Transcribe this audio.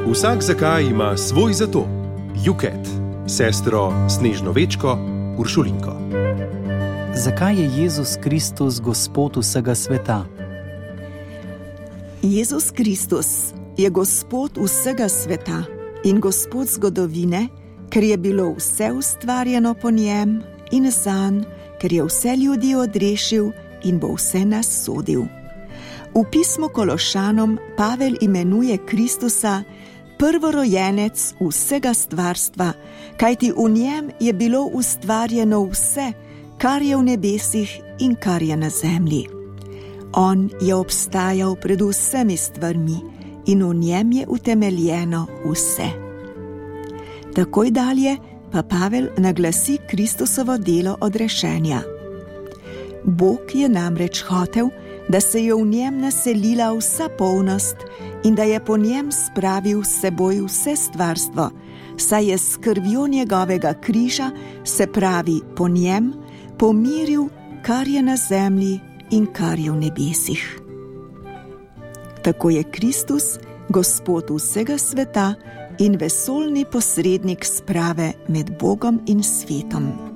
Vsak zakaj ima svoj zato. Juket, sestro Snežno-Večko, Uršulinko. Zakaj je Jezus Kristus Gospod vsega sveta? Jezus Kristus je Gospod vsega sveta in Gospod zgodovine, ker je bilo vse ustvarjeno po njem in zanj, ker je vse ljudi odrešil in bo vse nas sodil. V pismu Kološanom Pavel imenuje Kristusa prvorojenec vsega stvarstva, kajti v njem je bilo ustvarjeno vse, kar je v nebesih in kar je na zemlji. On je obstajal pred vsemi stvarmi in v njem je utemeljeno vse. Takoj dalje pa Pavel naglasi Kristusovo delo odrešenja. Bog je namreč hotel, da se je v njem naselila vsa polnost in da je po njem spravil s seboj vse stvarstvo, saj je s krvjo njegovega križa, se pravi po njem, pomiril, kar je na zemlji in kar je v nebesih. Tako je Kristus Gospod vsega sveta in vesoljni posrednik sprave med Bogom in svetom.